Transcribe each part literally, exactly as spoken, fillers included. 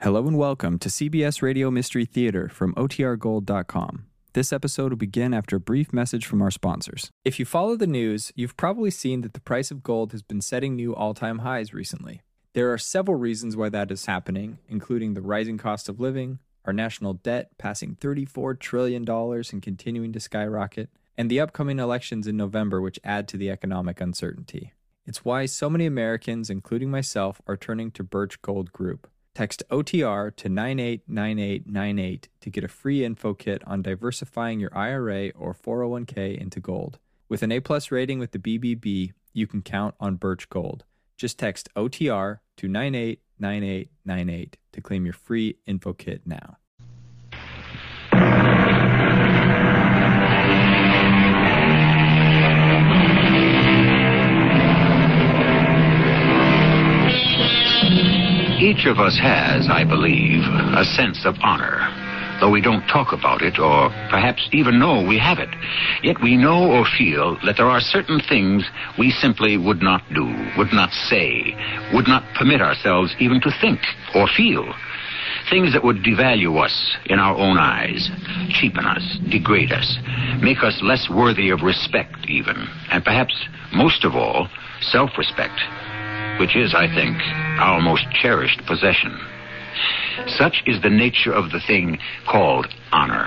Hello and welcome to C B S Radio Mystery Theater from O T R gold dot com. This episode will begin after a brief message from our sponsors. If you follow the news, you've probably seen that the price of gold has been setting new all-time highs recently. There are several reasons why that is happening, including the rising cost of living, our national debt passing thirty-four trillion dollars and continuing to skyrocket, and the upcoming elections in November which add to the economic uncertainty. It's why so many Americans, including myself, are turning to Birch Gold Group. Text O T R to nine eight nine eight nine eight to get a free info kit on diversifying your I R A or four oh one k into gold. With an A-plus rating with the B B B, you can count on Birch Gold. Just text O T R to nine eight nine eight nine eight to claim your free info kit now. Each of us has, I believe, a sense of honor, though we don't talk about it or perhaps even know we have it. Yet we know or feel that there are certain things we simply would not do, would not say, would not permit ourselves even to think or feel. Things that would devalue us in our own eyes, cheapen us, degrade us, make us less worthy of respect even, and perhaps, most of all, self-respect, which is, I think, our most cherished possession. Such is the nature of the thing called honor.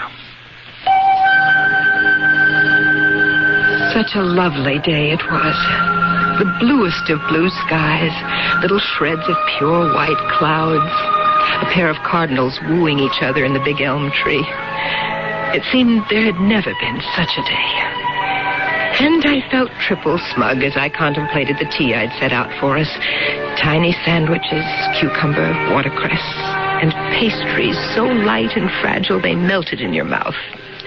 Such a lovely day it was. The bluest of blue skies, little shreds of pure white clouds, a pair of cardinals wooing each other in the big elm tree. It seemed there had never been such a day. And I felt triple smug as I contemplated the tea I'd set out for us. Tiny sandwiches, cucumber, watercress, and pastries so light and fragile they melted in your mouth.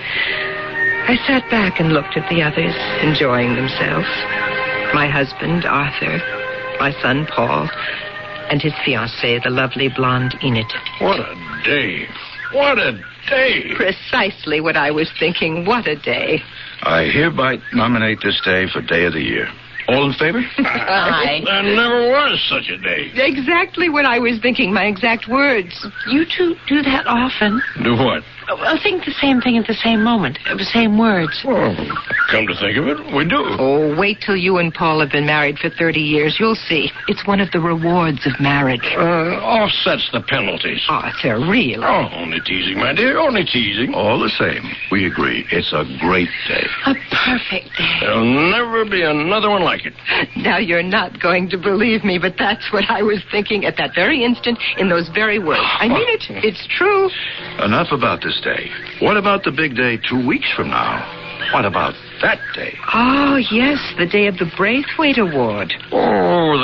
I sat back and looked at the others, enjoying themselves. My husband, Arthur, my son, Paul, and his fiancée, the lovely blonde Enid. What a day. What a day. Precisely what I was thinking. What a day. I hereby nominate this day for Day of the Year. All in favor? Aye. There never was such a day. Exactly what I was thinking, my exact words. You two do that often. Do what? Well, think the same thing at the same moment, the same words. Well, come to think of it, we do. Oh, wait till you and Paul have been married for thirty years. You'll see. It's one of the rewards of marriage. Uh, offsets the penalties. Arthur, really? Oh, only teasing, my dear, only teasing. All the same, we agree. It's a great day. A perfect day. There'll never be another one like it. Now, you're not going to believe me, but that's what I was thinking at that very instant in those very words. I mean it. It's true. Enough about this day. What about the big day two weeks from now? What about that day? Oh, yes, the day of the Braithwaite Award. Oh,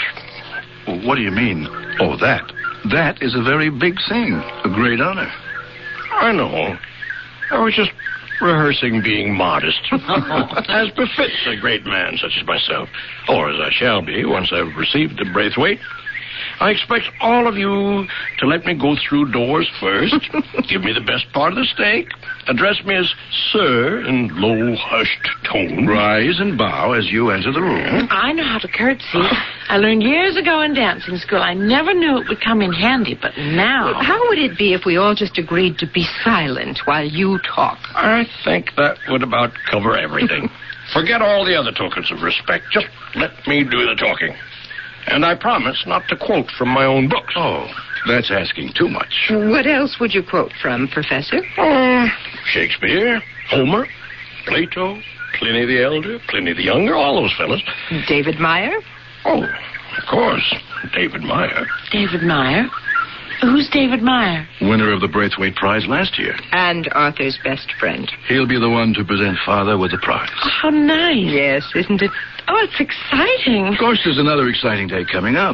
that. What do you mean, oh, that? That is a very big thing, a great honor. I know. I was just rehearsing being modest, as befits a great man such as myself, or as I shall be once I've received the Braithwaite. I expect all of you to let me go through doors first, give me the best part of the steak, address me as sir in low, hushed tone. Rise and bow as you enter the room. I know how to curtsy. I learned years ago in dancing school. I never knew it would come in handy, but now... How would it be if we all just agreed to be silent while you talk? I think that would about cover everything. Forget all the other tokens of respect. Just let me do the talking. And I promise not to quote from my own books. Oh, that's asking too much. What else would you quote from, Professor? Uh, Shakespeare, Homer, Plato, Pliny the Elder, Pliny the Younger, all those fellas. David Meyer? Oh, of course, David Meyer. David Meyer? Who's David Meyer? Winner of the Braithwaite Prize last year. And Arthur's best friend. He'll be the one to present Father with the prize. Oh, how nice. Yes, isn't it? Oh, it's exciting. Of course, there's another exciting day coming up.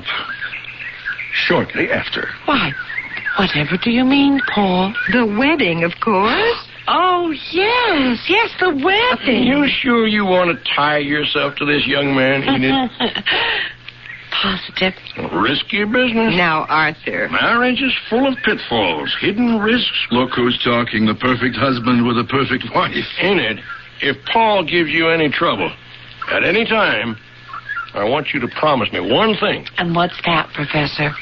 Shortly after. Why, whatever do you mean, Paul? The wedding, of course. Oh, yes, yes, the wedding. You sure you want to tie yourself to this young man, Enid? Positive. Risky business. Now, Arthur. Marriage is full of pitfalls, hidden risks. Look who's talking, the perfect husband with a perfect wife. Enid, if Paul gives you any trouble, at any time, I want you to promise me one thing. And what's that, Professor?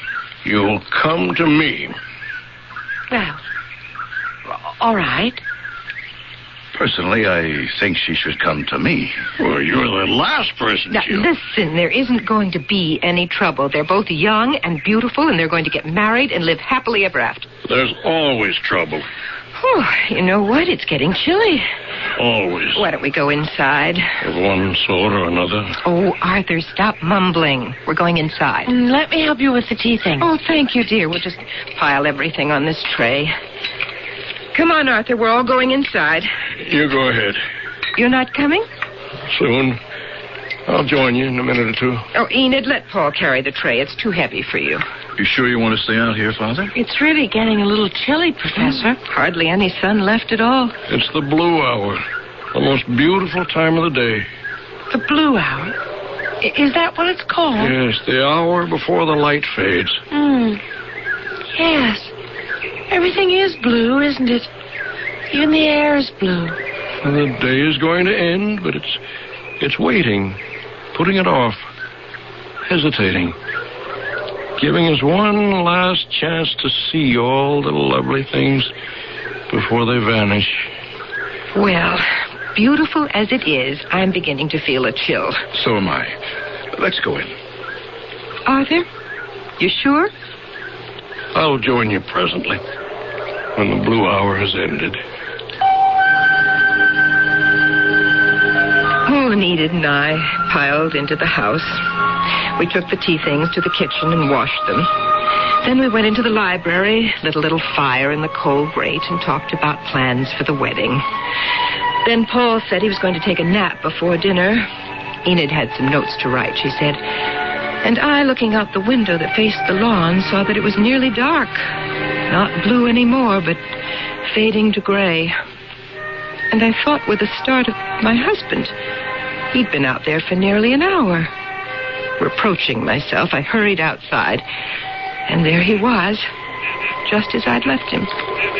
You'll come to me. Well, all right. Personally, I think she should come to me. Well, you're the last person, Now, Jill. listen, there isn't going to be any trouble. They're both young and beautiful, and they're going to get married and live happily ever after. There's always trouble. Oh, you know what? It's getting chilly. Always. Why don't we go inside? Of one sort or another. Oh, Arthur, stop mumbling. We're going inside. Mm, Let me help you with the tea thing. Oh, thank you, dear. We'll just pile everything on this tray. Come on, Arthur. We're all going inside. You go ahead. You're not coming? Soon. I'll join you in a minute or two. Oh, Enid, let Paul carry the tray. It's too heavy for you. You sure you want to stay out here, Father? It's really getting a little chilly, Professor. Hardly any sun left at all. It's the blue hour. The most beautiful time of the day. The blue hour. I- Is that what it's called? Yes, the hour before the light fades. Hmm. Yes. Everything is blue, isn't it? Even the air is blue. And the day is going to end, but it's it's waiting, putting it off, hesitating, giving us one last chance to see all the lovely things before they vanish. Well, beautiful as it is, I'm beginning to feel a chill. So am I. Let's go in. Arthur, you sure? I'll join you presently, when the blue hour has ended. Oh, and Enid and I piled into the house. We took the tea things to the kitchen and washed them. Then we went into the library, lit a little fire in the coal grate, and talked about plans for the wedding. Then Paul said he was going to take a nap before dinner. Enid had some notes to write, she said. And I, looking out the window that faced the lawn, saw that it was nearly dark. Not blue anymore, but fading to gray. And I thought with the start of my husband. He'd been out there for nearly an hour. Reproaching myself, I hurried outside. And there he was, just as I'd left him.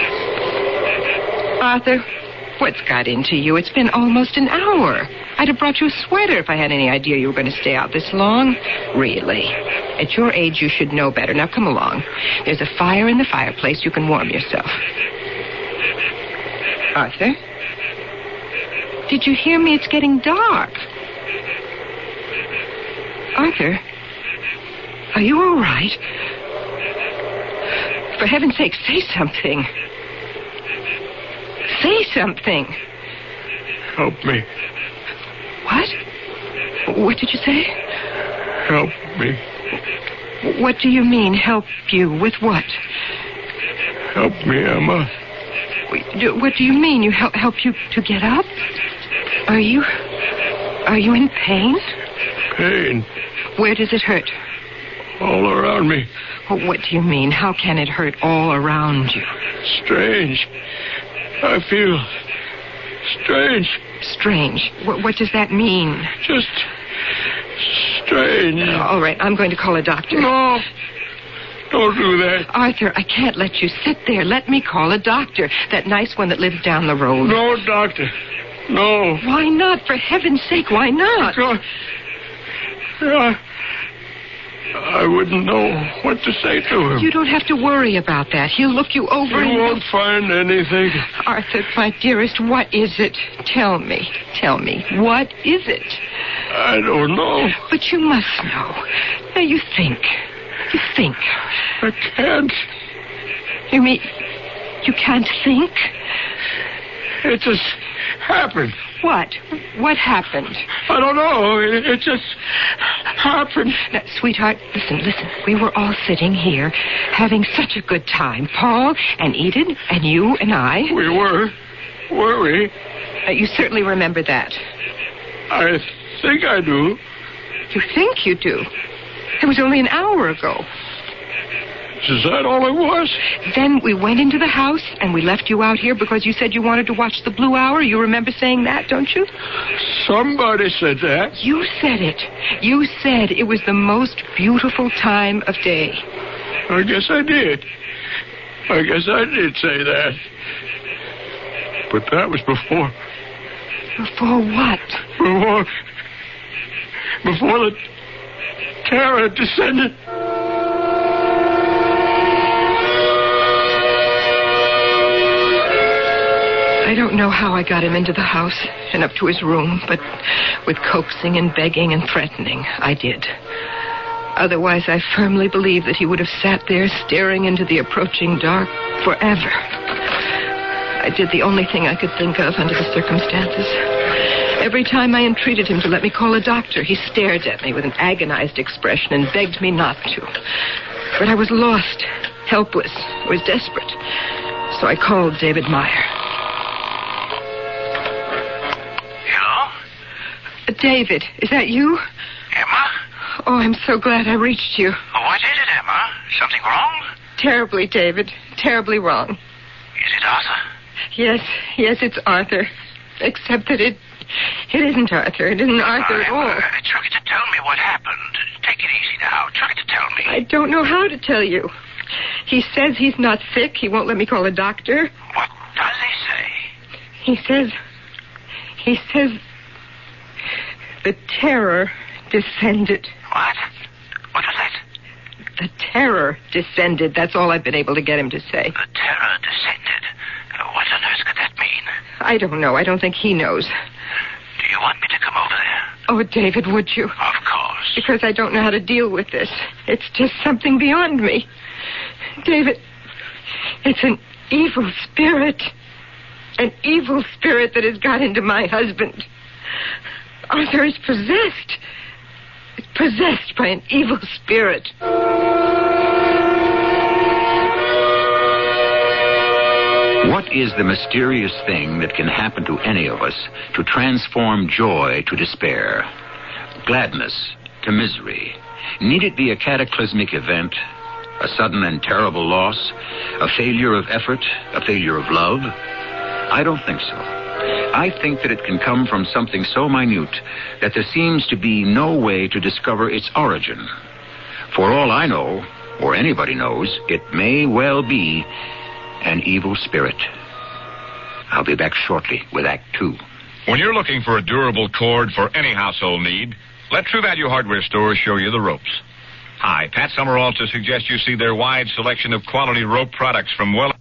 Arthur, what's got into you? It's been almost an hour. I'd have brought you a sweater if I had any idea you were going to stay out this long. Really. At your age, you should know better. Now, come along. There's a fire in the fireplace. You can warm yourself. Arthur? Did you hear me? It's getting dark. Arthur? Are you all right? For heaven's sake, say something. Say something. Help me. What? What did you say? Help me. What do you mean, help you? With what? Help me, Emma. What do you mean? You help help you to get up? Are you... Are you in pain? Pain. Where does it hurt? All around me. Oh, what do you mean? How can it hurt all around you? Strange. I feel strange. Strange. What, what does that mean? Just strange. All right, I'm going to call a doctor. No. Don't do that. Arthur, I can't let you sit there. Let me call a doctor. That nice one that lives down the road. No, doctor. No. Why not? For heaven's sake, why not? God. I, I wouldn't know what to say to him. You don't have to worry about that. He'll look you over You and... won't find anything. Arthur, my dearest, what is it? Tell me. Tell me. What is it? I don't know. But you must know. Now, you think. You think. I can't. You mean... You can't think? It just happened. What? What happened? I don't know. It, it just happened. Now, sweetheart, listen, listen. We were all sitting here having such a good time. Paul and Enid and you and I. We were. Were we? Uh, you certainly remember that. I think I do. You think you do? It was only an hour ago. Is that all it was? Then we went into the house and we left you out here because you said you wanted to watch the Blue Hour. You remember saying that, don't you? Somebody said that. You said it. You said it was the most beautiful time of day. I guess I did. I guess I did say that. But that was before. Before what? Before. Before the terror descended. I don't know how I got him into the house and up to his room, but with coaxing and begging and threatening, I did. Otherwise, I firmly believe that he would have sat there staring into the approaching dark forever. I did the only thing I could think of under the circumstances. Every time I entreated him to let me call a doctor, he stared at me with an agonized expression and begged me not to. But I was lost, helpless, I was desperate. So I called David Meyer. Hello? David, is that you? Emma? Oh, I'm so glad I reached you. What is it, Emma? Something wrong? Terribly, David. Terribly wrong. Is it Arthur? Yes, yes, it's Arthur. Except that it... It isn't Arthur. It isn't Arthur at all. Uh, try to tell me what happened. Take it easy now. Try to tell me. I don't know how to tell you. He says he's not sick. He won't let me call a doctor. What does he say? He says... He says... The terror descended. What? What was that? The terror descended. That's all I've been able to get him to say. The terror descended. Uh, what on earth could that mean? I don't know. I don't think he knows. Do you want me to come over there? Oh, David, would you? Of course. Because I don't know how to deal with this. It's just something beyond me. David, it's an evil spirit. An evil spirit that has got into my husband. Arthur is possessed. Possessed by an evil spirit. What is the mysterious thing that can happen to any of us to transform joy to despair, gladness to misery? Need it be a cataclysmic event, a sudden and terrible loss, a failure of effort, a failure of love? I don't think so. I think that it can come from something so minute that there seems to be no way to discover its origin. For all I know, or anybody knows, it may well be an evil spirit. I'll be back shortly with Act Two. When you're looking for a durable cord for any household need, let True Value Hardware Stores show you the ropes. Hi, Pat Summerall to suggest you see their wide selection of quality rope products from well...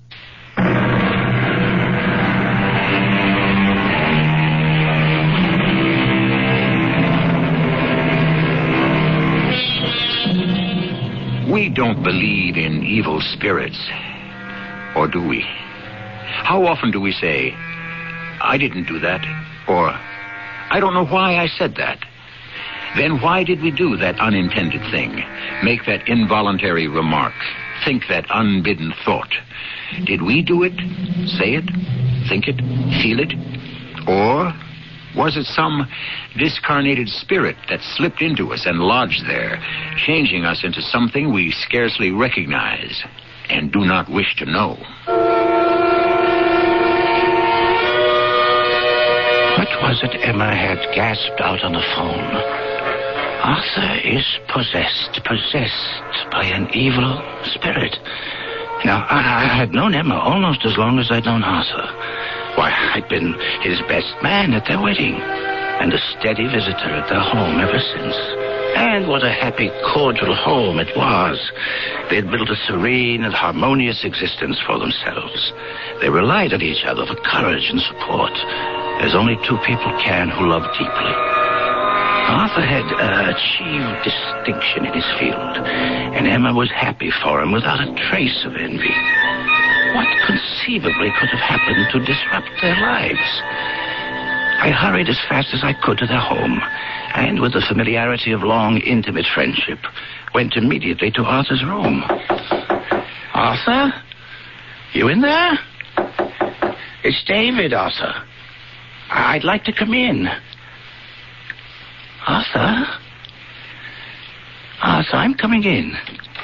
We don't believe in evil spirits, or do we? How often do we say, I didn't do that, or I don't know why I said that? Then why did we do that unintended thing, make that involuntary remark, think that unbidden thought? Did we do it, say it, think it, feel it? Or was it some discarnated spirit that slipped into us and lodged there, changing us into something we scarcely recognize and do not wish to know? What was it Emma had gasped out on the phone? Arthur is possessed, possessed by an evil spirit. Now, I, I had known Emma almost as long as I'd known Arthur. Why, I'd been his best man at their wedding, and a steady visitor at their home ever since. And what a happy, cordial home it was. They had built a serene and harmonious existence for themselves. They relied on each other for courage and support, as only two people can who love deeply. Arthur had uh, achieved distinction in his field, and Emma was happy for him without a trace of envy. What conceivably could have happened to disrupt their lives? I hurried as fast as I could to their home, and with the familiarity of long, intimate friendship, went immediately to Arthur's room. Arthur? You in there? It's David, Arthur. I'd like to come in. Arthur? Arthur, I'm coming in.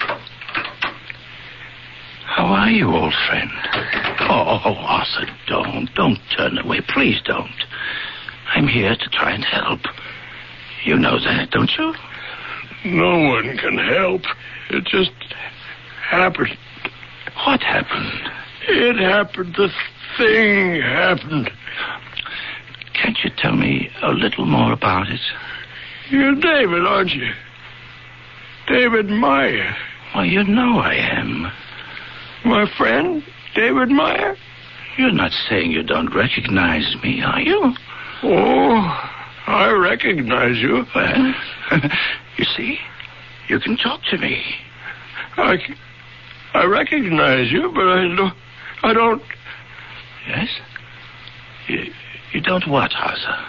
How are you, old friend? Oh, oh, Arthur, don't. Don't turn away. Please don't. I'm here to try and help. You know that, don't you? No one can help. It just happened. What happened? It happened. The thing happened. Can't you tell me a little more about it? You're David, aren't you? David Meyer. Why, you know I am. My friend, David Meyer? You're not saying you don't recognize me, are you? Oh, I recognize you. Well, you see, you can talk to me. I, I recognize you, but I don't... I don't... Yes? You, you don't what, Arthur?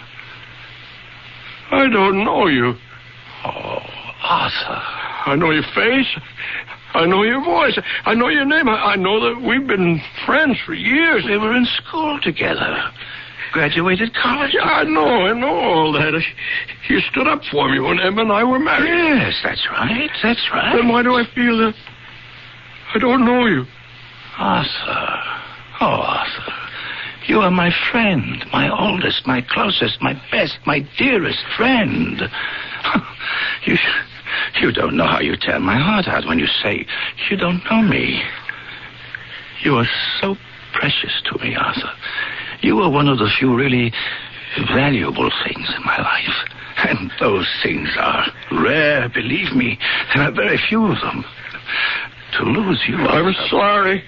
I don't know you. Oh, Arthur. I know your face. I know your voice. I know your name. I, I know that we've been friends for years. We were in school together. Graduated college. Yeah, I know. I know all that. You stood up for me when Emma and I were married. Yes, that's right. That's right. Then why do I feel that I don't know you? Arthur. Oh, Arthur. You are my friend, my oldest, my closest, my best, my dearest friend. You, you don't know how you tear my heart out when you say you don't know me. You are so precious to me, Arthur. You are one of the few really valuable things in my life. And those things are rare, believe me. There are very few of them. To lose you... I'm Arthur, sorry.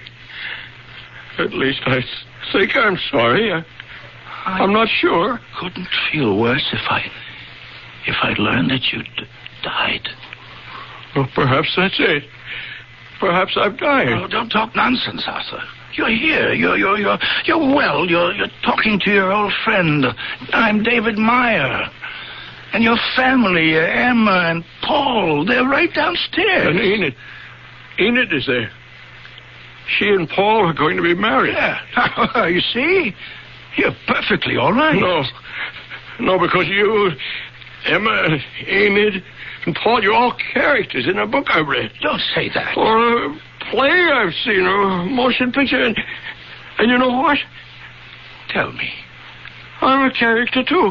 At least I think I'm sorry. I, I'm not sure. Couldn't feel worse if I... if I learned that you'd died. Well, perhaps that's it. Perhaps I've died. Oh, don't talk nonsense, Arthur. You're here. You're you're you're you're well. You're you're talking to your old friend. I'm David Meyer. And your family, Emma and Paul, they're right downstairs. And Enid. Enid is there. She and Paul are going to be married. Yeah. You see? You're perfectly all right. No. No, because you, Emma, Enid, and Paul, you're all characters in a book I read. Don't say that. Or a play I've seen, or a motion picture. And, and you know what? Tell me. I'm a character, too.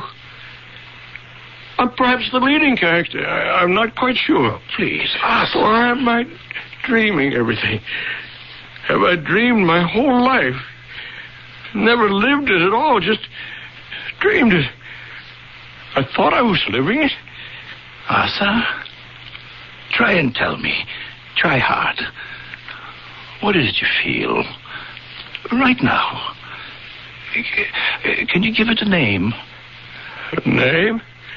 I'm perhaps the leading character. I, I'm not quite sure. Please, Arthur. Or am I dreaming everything? Have I dreamed my whole life? Never lived it at all, just dreamed it. I thought I was living it. Arthur, try and tell me. Try hard. What is it you feel right now? Can you give it a name? A name?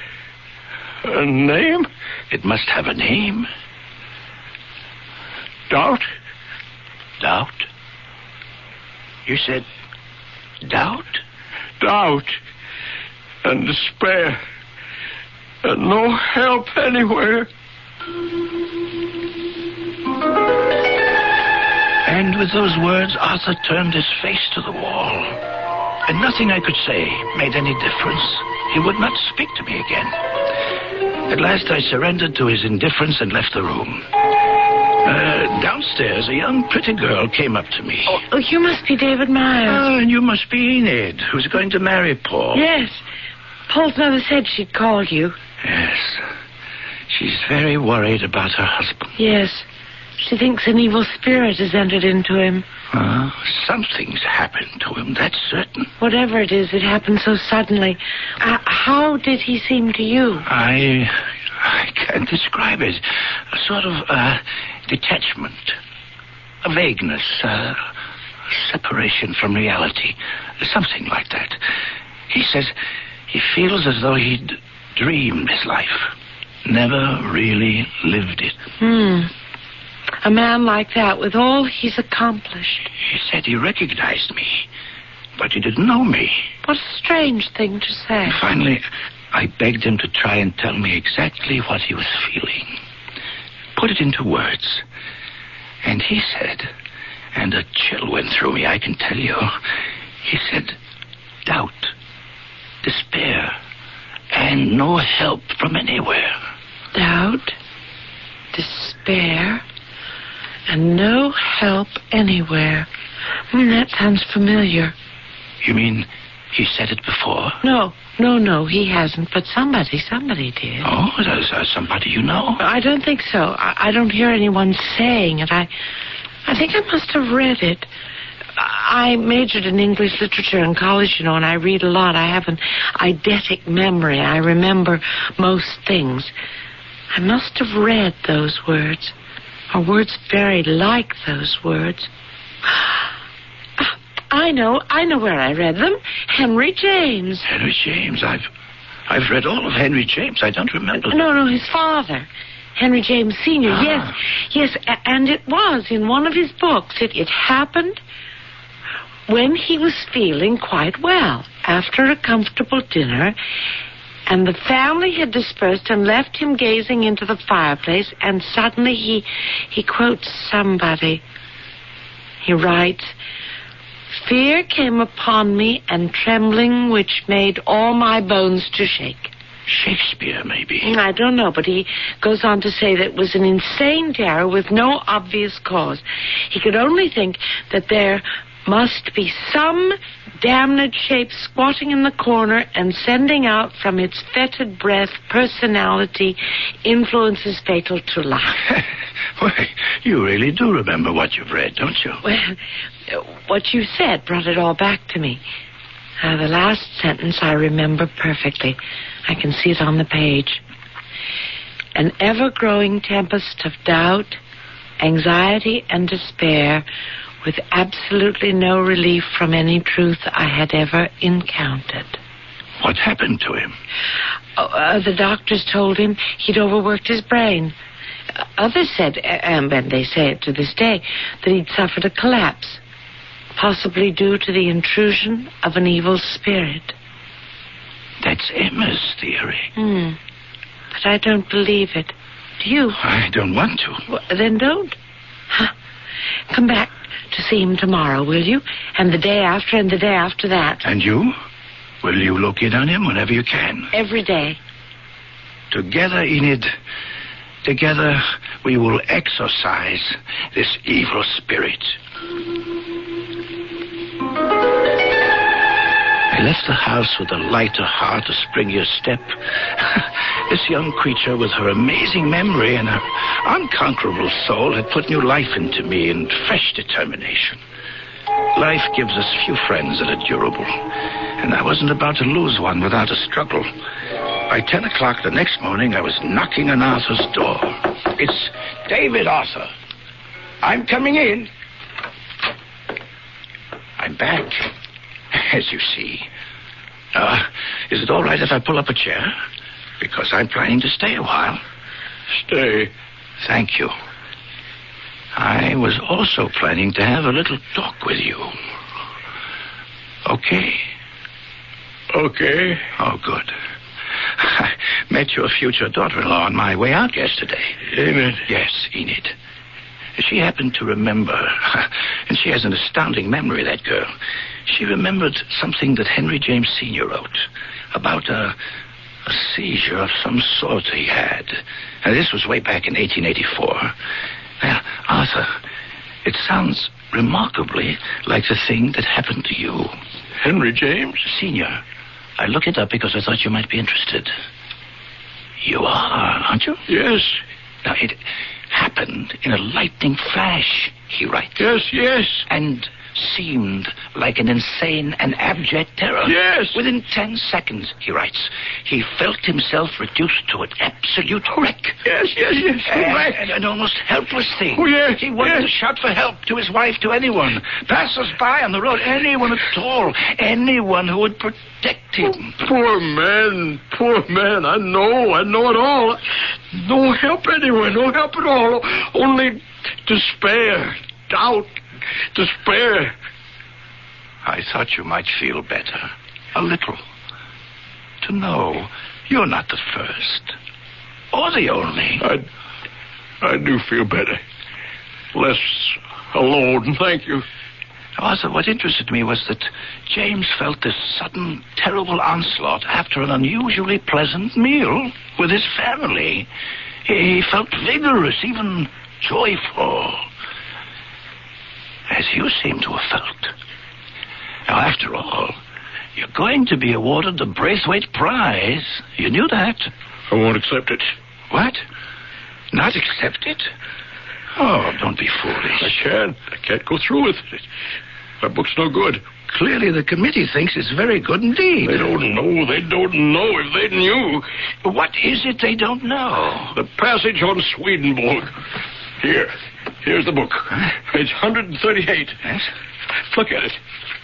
A name? It must have a name. Doubt? Doubt? You said doubt? Doubt. And despair. And no help anywhere. And with those words, Arthur turned his face to the wall. And nothing I could say made any difference. He would not speak to me again. At last I surrendered to his indifference and left the room. Uh, downstairs, a young, pretty girl came up to me. Oh, oh you must be David Myers. Oh, and you must be Enid, who's going to marry Paul. Yes. Paul's mother said she'd called you. Yes. She's very worried about her husband. Yes. She thinks an evil spirit has entered into him. Uh, something's happened to him, that's certain. Whatever it is, it happened so suddenly. Uh, how did he seem to you? I... I can't describe it. A sort of, uh, detachment. A vagueness. Uh, separation from reality. Something like that. He says he feels as though he'd dreamed his life. Never really lived it. Hmm. A man like that, with all he's accomplished. He said he recognized me, but he didn't know me. What a strange thing to say. And finally, I begged him to try and tell me exactly what he was feeling. Put it into words. And he said, and a chill went through me, I can tell you. He said, doubt, despair, and no help from anywhere. Doubt, despair, and no help anywhere. Mm, that sounds familiar. You mean he said it before? No, no, no, he hasn't. But somebody, somebody did. Oh, there's uh, somebody you know? I don't think so. I, I don't hear anyone saying it. I, I think I must have read it. I majored in English literature in college, you know, and I read a lot. I have an eidetic memory. I remember most things. I must have read those words, or words very like those words. I I know. I know where I read them. Henry James. Henry James. I've I've read all of Henry James. I don't remember. No, no, his father. Henry James Senior Ah. Yes, yes, a- and it was in one of his books. It, it happened when he was feeling quite well after a comfortable dinner, and the family had dispersed and left him gazing into the fireplace, and suddenly he he quotes somebody. He writes, "Fear came upon me, and trembling which made all my bones to shake." Shakespeare, maybe. I don't know, but he goes on to say that it was an insane terror with no obvious cause. He could only think that there must be some damned shape squatting in the corner and sending out from its fetid breath personality influences fatal to life. Why, you really do remember what you've read, don't you? Well, what you said brought it all back to me. Uh, the last sentence I remember perfectly. I can see it on the page. An ever-growing tempest of doubt, anxiety, and despair, with absolutely no relief from any truth I had ever encountered. What happened to him? Oh, uh, the doctors told him he'd overworked his brain. Uh, others said, uh, and they say it to this day, that he'd suffered a collapse, possibly due to the intrusion of an evil spirit. That's Emma's theory. Hmm. But I don't believe it. Do you? I don't want to. Well, then don't. Huh. Come back to see him tomorrow, will you? And the day after and the day after that. And you? Will you look in on him whenever you can? Every day. Together, Enid, together we will exorcise this evil spirit. I left the house with a lighter heart, a springier step. This young creature with her amazing memory and her unconquerable soul had put new life into me and fresh determination. Life gives us few friends that are durable, and I wasn't about to lose one without a struggle. By ten o'clock the next morning, I was knocking on Arthur's door. It's David, Arthur. I'm coming in. I'm back, as you see. Uh, is it all right if I pull up a chair? Because I'm planning to stay a while. Stay. Thank you. I was also planning to have a little talk with you. Okay? Okay. Oh, good. I met your future daughter-in-law on my way out yesterday. Enid? Yes, Enid. She happened to remember, and she has an astounding memory, that girl. She remembered something that Henry James Senior wrote about a, a seizure of some sort he had. And this was way back in eighteen eighty-four. Now, Arthur, it sounds remarkably like the thing that happened to you. Henry James? Senior. I looked it up because I thought you might be interested. You are, aren't you? Yes. Now, it happened in a lightning flash, he writes. Yes, yes. And seemed like an insane and abject terror. Yes. Within ten seconds, he writes, he felt himself reduced to an absolute wreck. Yes, yes, yes. And, and an almost helpless thing. Oh, yes, He wanted yes. to shout for help to his wife, to anyone. Passers-by on the road, anyone at all. Anyone who would protect him. Poor man, poor man. I know, I know it all. No help anywhere, no help at all. Only despair, doubt, despair. I thought you might feel better. A little. To know you're not the first. Or the only. I, I do feel better. Less alone, thank you. Arthur, what interested me was that James felt this sudden, terrible onslaught after an unusually pleasant meal with his family. He felt vigorous, even joyful. As you seem to have felt. Now, after all, you're going to be awarded the Braithwaite Prize. You knew that. I won't accept it. What? Not accept it? Oh, don't be foolish. I can't. I can't go through with it. My book's no good. Clearly, the committee thinks it's very good indeed. They don't know. They don't know. If they knew. What is it they don't know? The passage on Swedenborg. Here. Here's the book. Page one hundred thirty-eight. Yes? Look at it.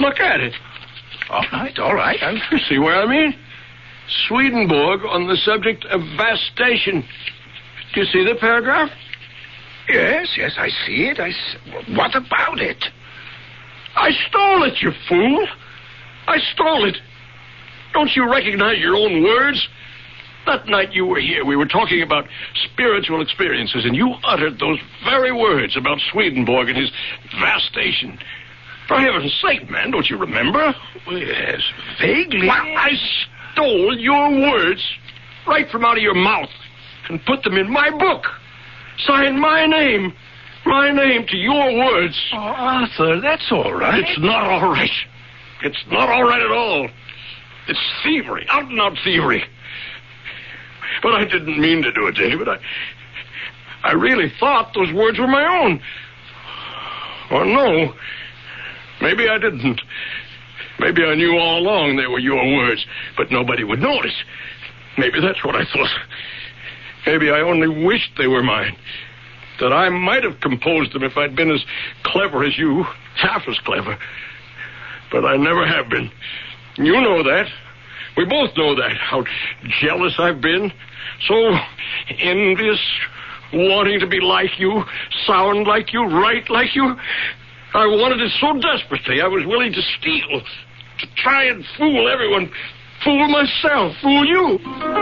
look at it. All right, all right. I'll... You see what I mean? Swedenborg on the subject of vastation. Do you see the paragraph? Yes, yes, I see it. I s- What about it? I stole it, you fool. I stole it. Don't you recognize your own words? That night you were here, we were talking about spiritual experiences, and you uttered those very words about Swedenborg and his vastation. For heaven's sake, man, don't you remember? Yes, vaguely. Well, I stole your words right from out of your mouth and put them in my book. Signed my name. My name to your words. Oh, Arthur, that's all right. It's not all right. It's not all right at all. It's thievery, out-and-out thievery. But I didn't mean to do it, David. I, I really thought those words were my own. Or no, maybe I didn't. Maybe I knew all along they were your words, but nobody would notice. Maybe that's what I thought. Maybe I only wished they were mine. That I might have composed them if I'd been as clever as you, half as clever. But I never have been. You know that. We both know that, how jealous I've been. So envious, wanting to be like you, sound like you, write like you. I wanted it so desperately, I was willing to steal, to try and fool everyone, fool myself, fool you.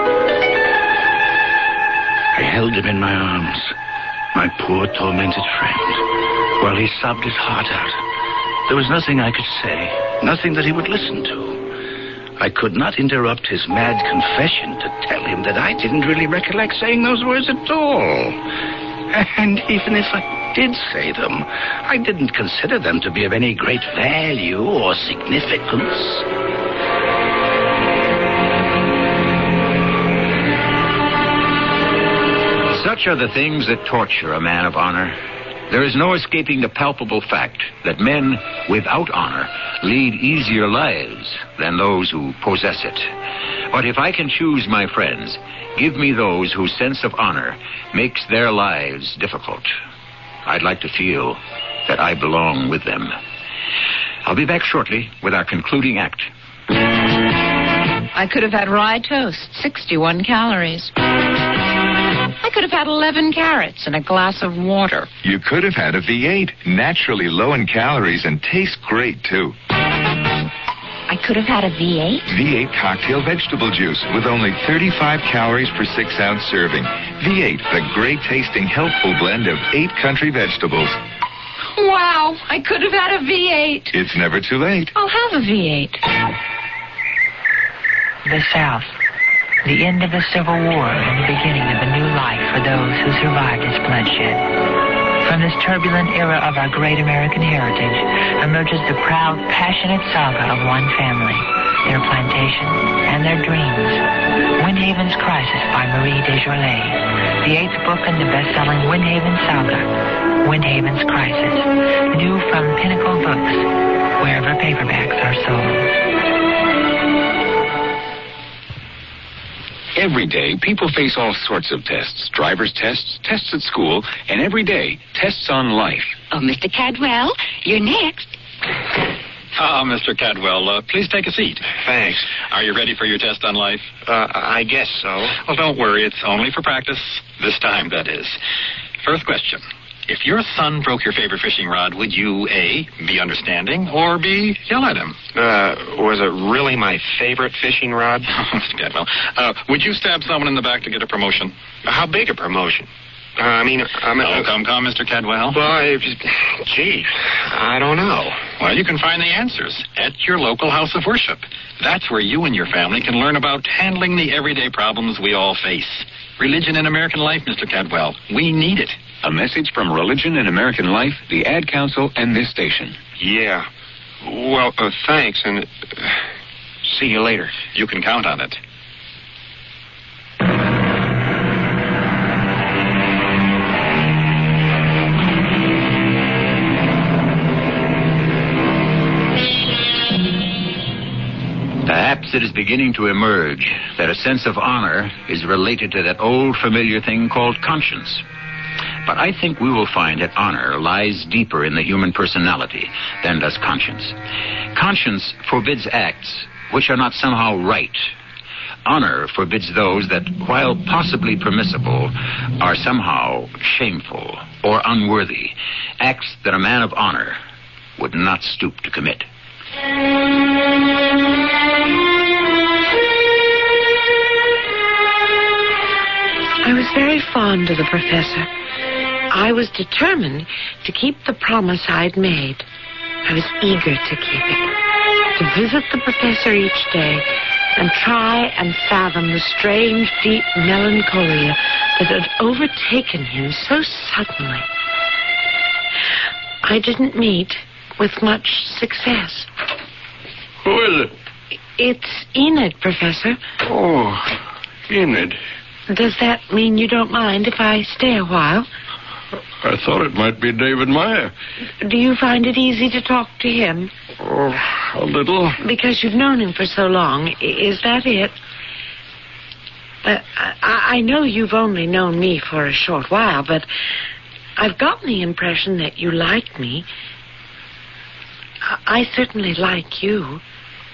I held him in my arms, my poor tormented friend, while he sobbed his heart out. There was nothing I could say, nothing that he would listen to. I could not interrupt his mad confession to tell him that I didn't really recollect saying those words at all. And even if I did say them, I didn't consider them to be of any great value or significance. Such are the things that torture a man of honor. There is no escaping the palpable fact that men without honor lead easier lives than those who possess it. But if I can choose my friends, give me those whose sense of honor makes their lives difficult. I'd like to feel that I belong with them. I'll be back shortly with our concluding act. I could have had rye toast, sixty-one calories. I could have had eleven carrots and a glass of water. You could have had a V eight, naturally low in calories and tastes great, too. I could have had a V eight? V eight cocktail vegetable juice with only thirty-five calories per six-ounce serving. V eight, the great-tasting, healthful blend of eight country vegetables. Wow, I could have had a V eight. It's never too late. I'll have a V eight. The South. The end of the Civil War and the beginning of a new life for those who survived its bloodshed. From this turbulent era of our great American heritage emerges the proud, passionate saga of one family, their plantation, and their dreams. Windhaven's Crisis by Marie Desjardins, the eighth book in the best-selling Windhaven saga, Windhaven's Crisis, new from Pinnacle Books, wherever paperbacks are sold. Every day, people face all sorts of tests. Driver's tests, tests at school, and every day, tests on life. Oh, Mister Cadwell, you're next. Ah, Mister Cadwell, uh, please take a seat. Thanks. Are you ready for your test on life? Uh, I guess so. Well, don't worry. It's only for practice. This time, that is. First question. If your son broke your favorite fishing rod, would you, A, be understanding, or B, yell at him? Uh, was it really my favorite fishing rod? Oh, Mister Cadwell. Uh, would you stab someone in the back to get a promotion? How big a promotion? Uh, I mean, I mean... Oh, come, come, Mister Cadwell. Well, I, gee, I don't know. Well, you can find the answers at your local house of worship. That's where you and your family can learn about handling the everyday problems we all face. Religion in American life, Mister Cadwell. We need it. A message from Religion in American Life, the Ad Council, and this station. Yeah. Well, uh, thanks, and uh, see you later. You can count on it. Perhaps it is beginning to emerge that a sense of honor is related to that old familiar thing called conscience. But I think we will find that honor lies deeper in the human personality than does conscience. Conscience forbids acts which are not somehow right. Honor forbids those that, while possibly permissible, are somehow shameful or unworthy, acts that a man of honor would not stoop to commit. I was very fond of the professor. I was determined to keep the promise I'd made. I was eager to keep it, to visit the professor each day and try and fathom the strange, deep melancholia that had overtaken him so suddenly. I didn't meet with much success. Who is it? It's Enid, Professor. Oh, Enid. Does that mean you don't mind if I stay a while? I thought it might be David Meyer. Do you find it easy to talk to him? Oh, a little. Because you've known him for so long. I- Is that it? Uh, I-, I know you've only known me for a short while, but I've gotten the impression that you like me. I, I certainly like you.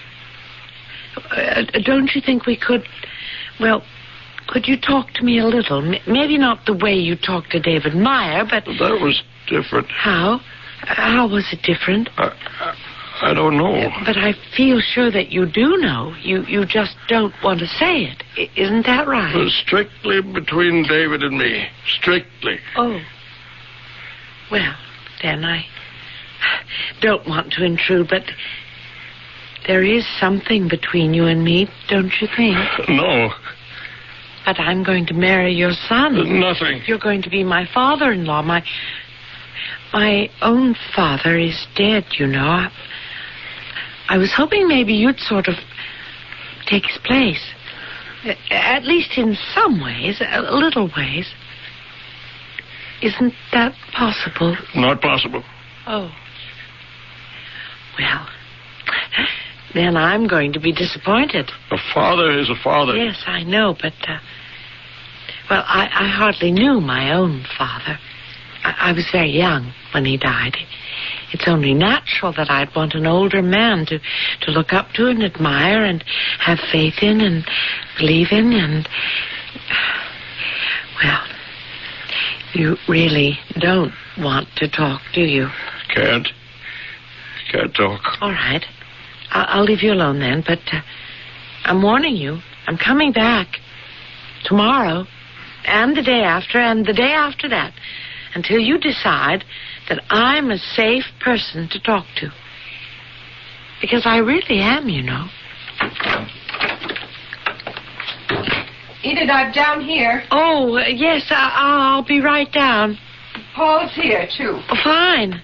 Uh, don't you think we could, well... Could you talk to me a little? M- maybe not the way you talked to David Meyer, but... That was different. How? How was it different? I, I, I don't know. But I feel sure that you do know. You you just don't want to say it. I- isn't that right? It was strictly between David and me. Strictly. Oh. Well, then I don't want to intrude, but there is something between you and me, don't you think? No. But I'm going to marry your son. Nothing. You're going to be my father-in-law. My my own father is dead, you know. I, I was hoping maybe you'd sort of take his place. At least in some ways, a little ways. Isn't that possible? Not possible. Oh. Well, then I'm going to be disappointed. A father is a father. Yes, I know, but, uh, well, I, I hardly knew my own father. I, I was very young when he died. It's only natural that I'd want an older man to, to look up to and admire and have faith in and believe in and, well, you really don't want to talk, do you? Can't. Can't talk. All right. I'll leave you alone then, but uh, I'm warning you. I'm coming back tomorrow and the day after and the day after that until you decide that I'm a safe person to talk to. Because I really am, you know. Enid, I'm down here. Oh, uh, yes, I- I'll be right down. Paul's here, too. Oh, fine.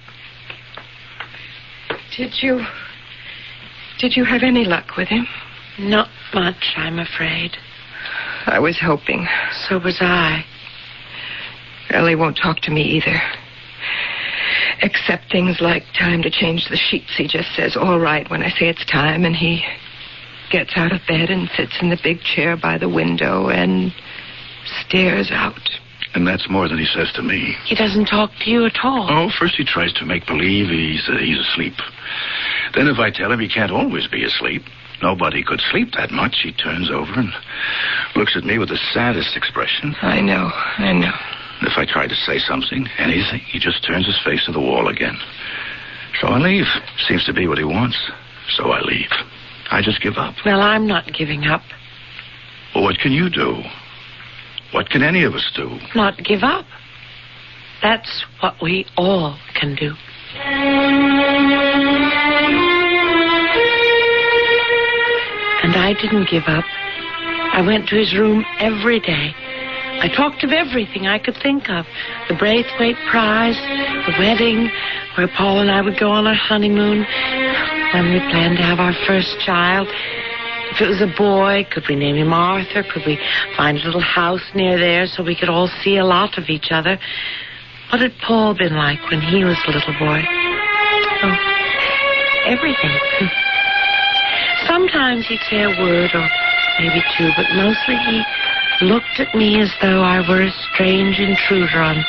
Did you... Did you have any luck with him? Not much, I'm afraid. I was hoping. So was I. Well, he won't talk to me either. Except things like time to change the sheets. He just says, all right, when I say it's time, and he gets out of bed and sits in the big chair by the window and stares out. And that's more than he says to me. He doesn't talk to you at all. Oh, first he tries to make believe he's, uh, he's asleep. Then if I tell him he can't always be asleep, nobody could sleep that much, he turns over and looks at me with the saddest expression. I know, I know. If I try to say something, anything, he just turns his face to the wall again. So I leave. Seems to be what he wants. So I leave. I just give up. Well, I'm not giving up. Well, what can you do? What can any of us do? Not give up. That's what we all can do. And I didn't give up. I went to his room every day. I talked of everything I could think of. The Braithwaite Prize, the wedding, where Paul and I would go on our honeymoon, when we planned to have our first child. If it was a boy, could we name him Arthur? Could we find a little house near there so we could all see a lot of each other? What had Paul been like when he was a little boy? Oh, everything. Sometimes he'd say a word or maybe two, but mostly he looked at me as though I were a strange intruder on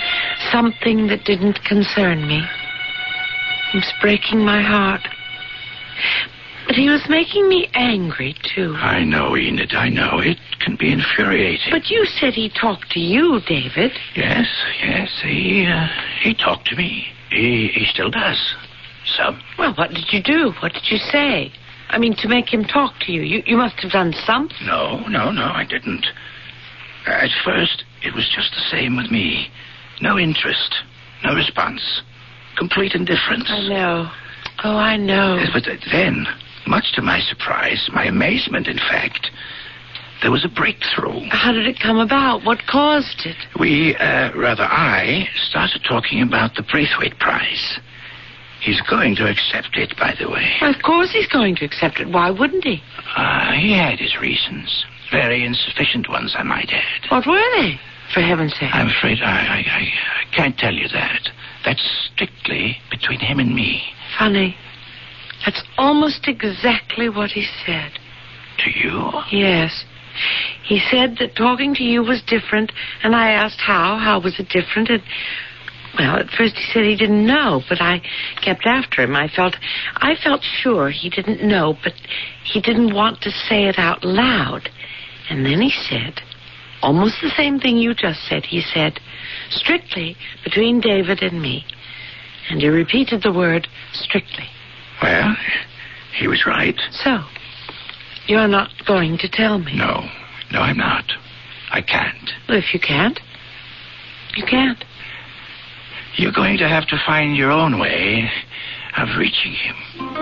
something that didn't concern me. It was breaking my heart. But he was making me angry, too. I know, Enid, I know. It can be infuriating. But you said he talked to you, David. Yes, yes, he, uh, he talked to me. He, he still does. Some. Well, what did you do? What did you say? I mean, to make him talk to you. You, you must have done something. No, no, no, I didn't. At first, it was just the same with me. No interest, no response, complete indifference. I know. Oh, I know. Yes, but then, much to my surprise, my amazement, in fact, there was a breakthrough. How did it come about? What caused it? We, uh, rather I, started talking about the Braithwaite Prize. He's going to accept it, by the way. Of course he's going to accept it. Why wouldn't he? Uh, he had his reasons. Very insufficient ones, I might add. What were they, for heaven's sake? I'm afraid I, I, I, I can't tell you that. That's strictly between him and me. Funny. That's almost exactly what he said. To you? Yes. He said that talking to you was different, and I asked how. How was it different? And, well, at first he said he didn't know, but I kept after him. I felt, I felt sure he didn't know, but he didn't want to say it out loud. And then he said, almost the same thing you just said. He said, strictly between David and me. And he repeated the word strictly. Well, he was right. So, you're not going to tell me? No, no, I'm not. I can't. Well, if you can't, you can't. You're going to have to find your own way of reaching him.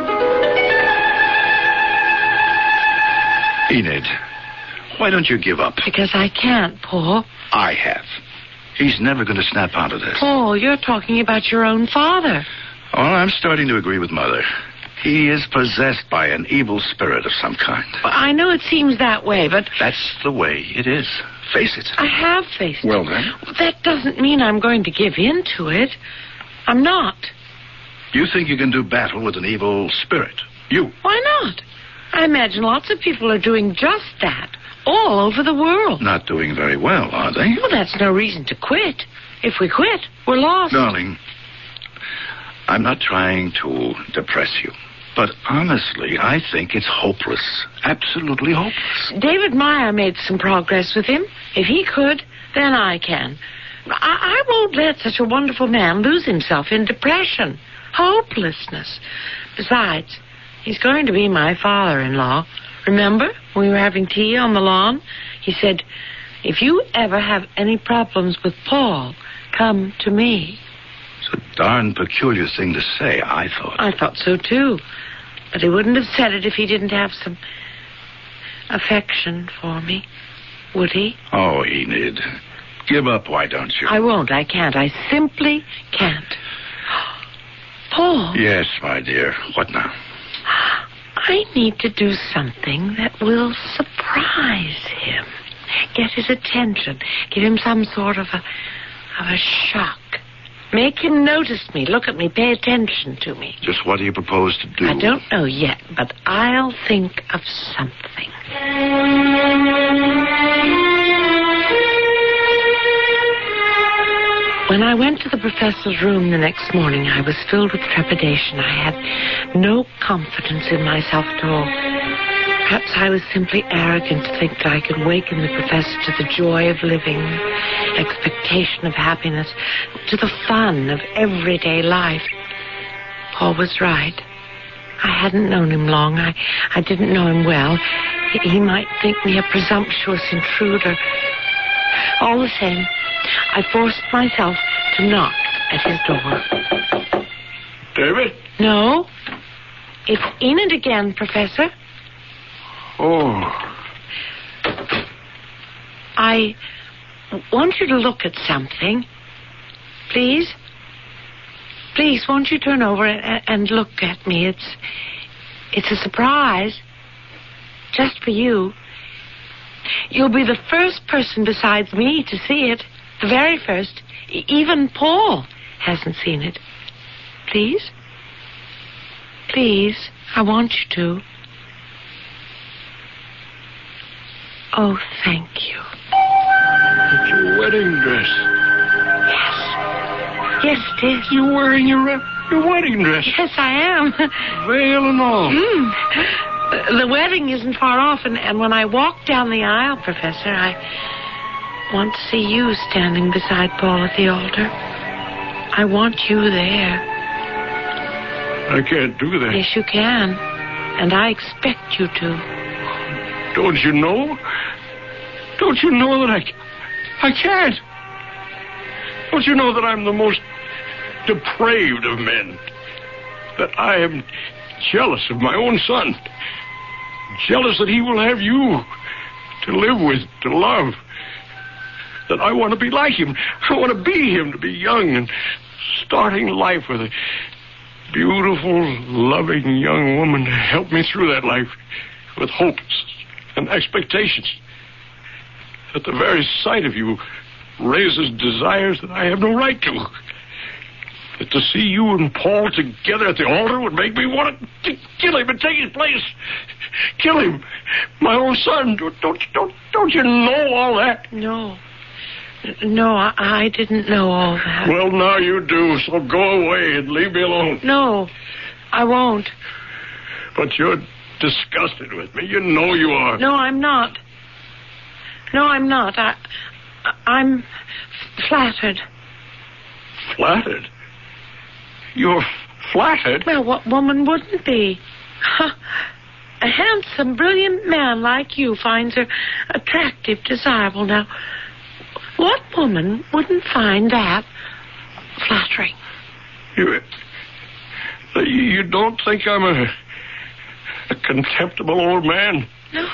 Enid, why don't you give up? Because I can't, Paul. I have. He's never going to snap out of this. Paul, you're talking about your own father. Well, I'm starting to agree with Mother. He is possessed by an evil spirit of some kind. Well, I know it seems that way, but... That's the way it is. Face it. I have faced well, it. Well, then? That doesn't mean I'm going to give in to it. I'm not. You think you can do battle with an evil spirit? You? Why not? I imagine lots of people are doing just that, all over the world. Not doing very well, are they? Well, that's no reason to quit. If we quit, we're lost. Darling, I'm not trying to depress you. But honestly, I think it's hopeless. Absolutely hopeless. David Meyer made some progress with him. If he could, then I can. I, I won't let such a wonderful man lose himself in depression, hopelessness. Besides, he's going to be my father-in-law. Remember, when we were having tea on the lawn? He said, if you ever have any problems with Paul, come to me. It's a darn peculiar thing to say, I thought. I thought so, too. But he wouldn't have said it if he didn't have some affection for me, would he? Oh, Enid, give up, why don't you? I won't, I can't. I simply can't. Paul. Yes, my dear. What now? I need to do something that will surprise him. Get his attention. Give him some sort of a, of a shock. Make him notice me, look at me, pay attention to me. Just what do you propose to do? I don't know yet, but I'll think of something. When I went to the professor's room the next morning, I was filled with trepidation. I had no confidence in myself at all. Perhaps I was simply arrogant to think that I could waken the professor to the joy of living, expectation of happiness, to the fun of everyday life. Paul was right. I hadn't known him long. I, I didn't know him well. He, he might think me a presumptuous intruder. All the same, I forced myself to knock at his door. David? No. It's Enid again, Professor. Oh. I want you to look at something. Please? Please, won't you turn over and, and look at me? It's, it's a surprise. Just for you. You'll be the first person besides me to see it. The very first. E- even Paul hasn't seen it. Please? Please, I want you to. Oh, thank you. It's your wedding dress. Yes. Yes, it is. You're wearing your, uh, your wedding dress. Yes, I am. Veil and all. Mm. The, the wedding isn't far off, and, and when I walk down the aisle, Professor, I want to see you standing beside Paul at the altar. I want you there. I can't do that. Yes, you can. And I expect you to. Don't you know? Don't you know that I, I can't? Don't you know that I'm the most depraved of men? That I am jealous of my own son. Jealous that he will have you to live with, to love. That I want to be like him. I want to be him, to be young and starting life with a beautiful, loving young woman to help me through that life with hopes and expectations. That the very sight of you raises desires that I have no right to. That to see you and Paul together at the altar would make me want to kill him and take his place. Kill him. My own son. Don't, don't, don't, don't you know all that? No. No, I, I didn't know all that. Well, now you do, so go away and leave me alone. No, I won't. But you're disgusted with me. You know you are. No, I'm not. No, I'm not. I, I'm flattered. Flattered? You're flattered? Well, what woman wouldn't be? A handsome, brilliant man like you finds her attractive, desirable. Now, what woman wouldn't find that flattering? You, you don't think I'm a, a contemptible old man? No.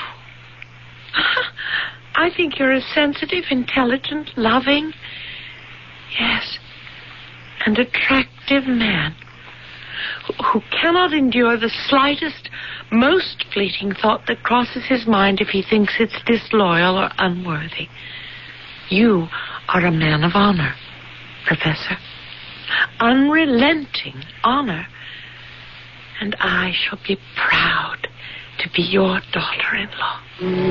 I think you're a sensitive, intelligent, loving, yes, and attractive man who, who cannot endure the slightest, most fleeting thought that crosses his mind if he thinks it's disloyal or unworthy. You are a man of honor, Professor. Unrelenting honor. And I shall be proud to be your daughter-in-law.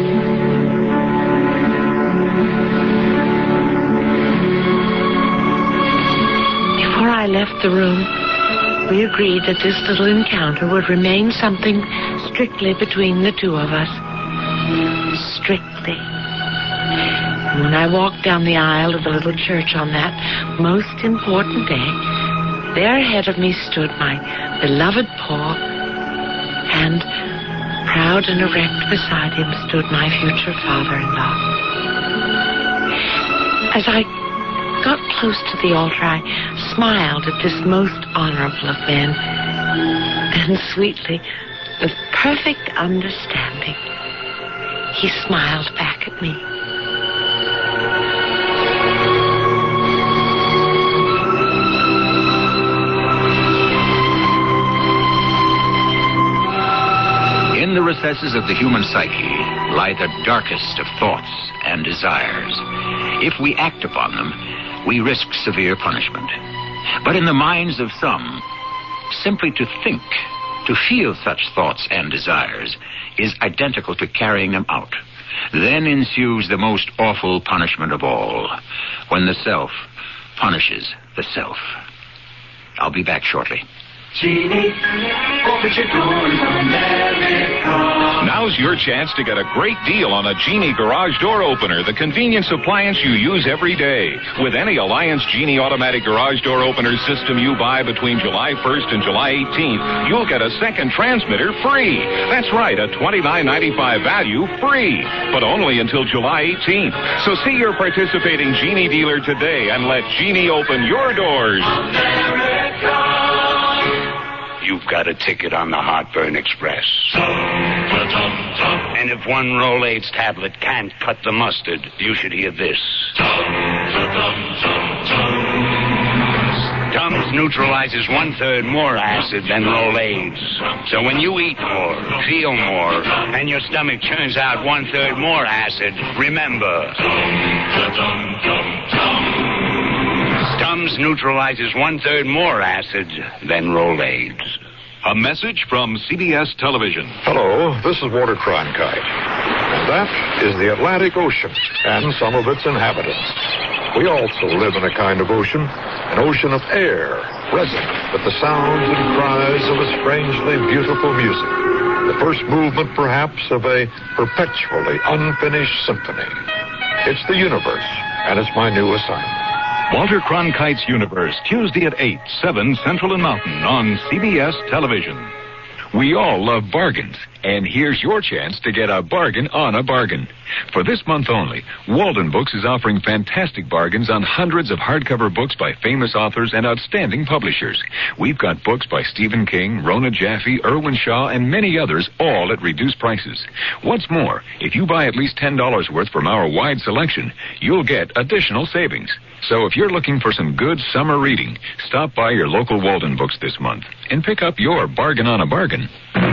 Before I left the room, we agreed that this little encounter would remain something strictly between the two of us. Strictly. When I walked down the aisle of the little church on that most important day, there ahead of me stood my beloved Paul, and proud and erect beside him stood my future father-in-law. As I got close to the altar, I smiled at this most honorable of men, and sweetly, with perfect understanding, he smiled back at me. In the recesses of the human psyche lie the darkest of thoughts and desires. If we act upon them, we risk severe punishment. But in the minds of some, simply to think, to feel such thoughts and desires, is identical to carrying them out. Then ensues the most awful punishment of all, when the self punishes the self. I'll be back shortly. Genie, open your doors, America. Now's your chance to get a great deal on a Genie garage door opener, the convenience appliance you use every day. With any Alliance Genie automatic garage door opener system you buy between July first and July eighteenth, you'll get a second transmitter free. That's right, a twenty-nine ninety-five value free, but only until July eighteenth. So see your participating Genie dealer today and let Genie open your doors. America. You've got a ticket on the Heartburn Express. And if one Rolaids tablet can't cut the mustard, you should hear this. Tums neutralizes one-third more acid than Rolaids. So when you eat more, feel more, and your stomach churns out one-third more acid, remember... Tums neutralizes one-third more acid than Rolaids. A message from C B S Television. Hello, this is Walter Cronkite. And that is the Atlantic Ocean and some of its inhabitants. We also live in a kind of ocean, an ocean of air, resonant with the sounds and cries of a strangely beautiful music. The first movement, perhaps, of a perpetually unfinished symphony. It's the universe, and it's my new assignment. Walter Cronkite's Universe, Tuesday at eight, seven Central and Mountain on C B S Television. We all love bargains, and here's your chance to get a bargain on a bargain. For this month only, Walden Books is offering fantastic bargains on hundreds of hardcover books by famous authors and outstanding publishers. We've got books by Stephen King, Rona Jaffe, Irwin Shaw, and many others, all at reduced prices. What's more, if you buy at least ten dollars worth from our wide selection, you'll get additional savings. So if you're looking for some good summer reading, stop by your local Walden Books this month and pick up your bargain on a bargain.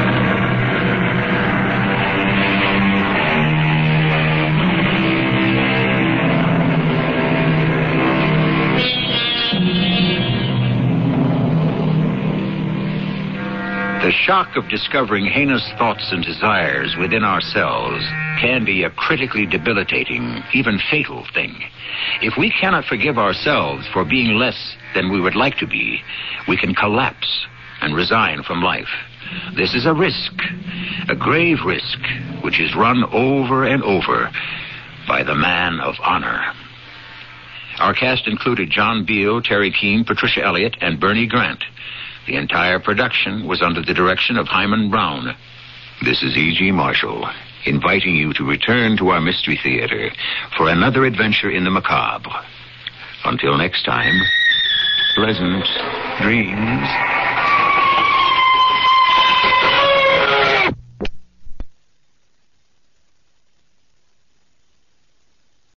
The shock of discovering heinous thoughts and desires within ourselves can be a critically debilitating, even fatal thing. If we cannot forgive ourselves for being less than we would like to be, we can collapse and resign from life. This is a risk, a grave risk, which is run over and over by the man of honor. Our cast included John Beal, Terry Keane, Patricia Elliott, and Bernie Grant. The entire production was under the direction of Hyman Brown. This is E G. Marshall, inviting you to return to our Mystery Theater for another adventure in the macabre. Until next time, pleasant dreams.